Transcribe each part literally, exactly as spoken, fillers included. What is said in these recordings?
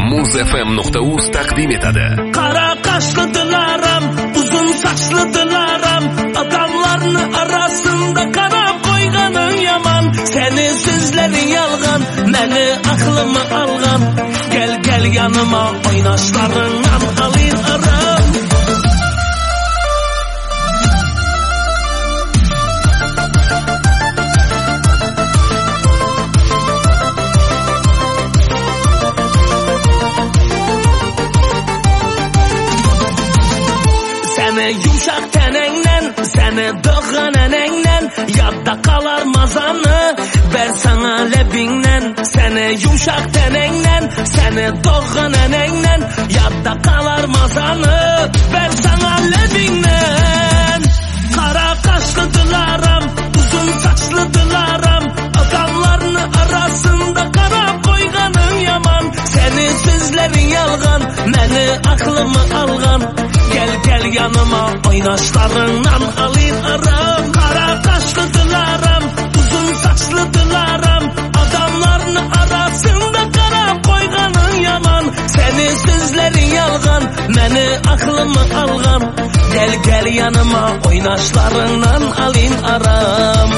muz f m nuqta uz taqdim etadi. Qara qaşlı dilaram, uzun saçlı dilaram, adamlarını arasında qara qoyğanın yaman. Seni sözlerin yalğan, məni aklımı alğan. Gel gel yanıma, oynaşlarından alayım aram. Seni yumşak tenenle, seni doğan enenle, yadda kalar mazanı, ver sana lebinle. Seni yumşak tenenle, seni doğan enenle, yadda kalar mazanı, ver sana lebinle. Kara kaşlı dilaram, uzun saçlı dilaram, adamlarını arasında kara koyğanın yaman. Seni sözlerin yalğan, məni aklımı alğan. Gel gel yanıma, oynaşlarından alayım aram. Kara kaşlı dilaram, uzun saçlı dilaram, adamlarını arasında kara koyğanın yaman. Seni sözlerin yalğan, məni aklımı alğan. Gel gel yanıma, oynaşlarından alayım aram.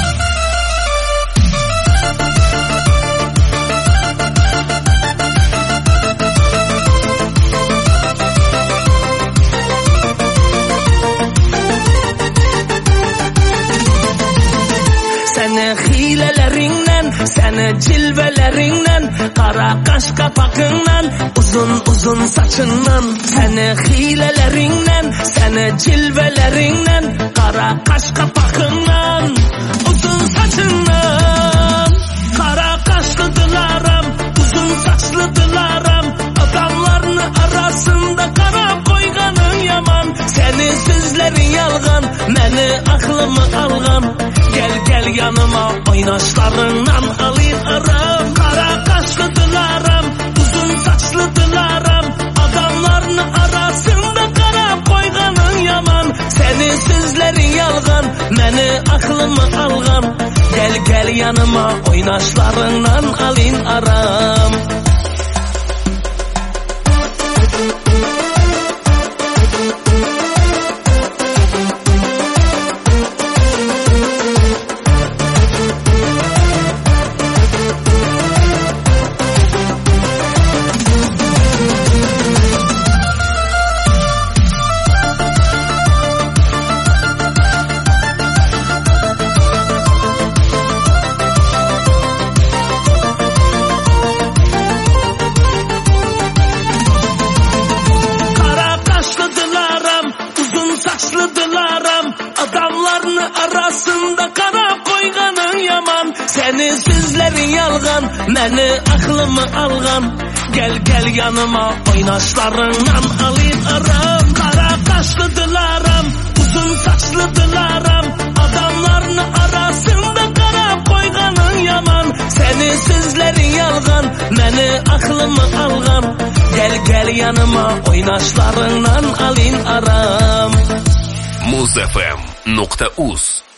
Seni hilelerinden, seni cilvelerinden, kara kaş kapakından, uzun uzun saçından. Seni hilelerinden, seni cilvelerinden, kara kaş kapakından, uzun saçından. Kara kaşlı dilaram, uzun saçlı dilaram, adamlarını arasında kara koyğanın yaman. Seni sözlerin yalğan, məni aklımı alğan. Gel gel yanıma, oynaşlarından alayım aram. Kara kaşlı dilaram, uzun saçlı dilaram, adamlarını arasında kara koyğanın yaman. Seni sözlerin yalğan, məni aklımı alğan. Gel gel yanıma, oynaşlarından alayım aram. Saçlı dilaram, adamlarını arasında kara koyğanın yaman. Seni sözlerin yalğan, məni aklımı alğan. Gel gel yanıma, oynaşlarından alayım aram. Kara kaşlı dilaram, uzun saçlı dilaram, adamlarını arasında kara koyğanın yaman. Seni sözlerin yalğan, məni aklımı alğan. Gel gel yanıma, oynaşlarından alayım aram. muz f m nuqta uz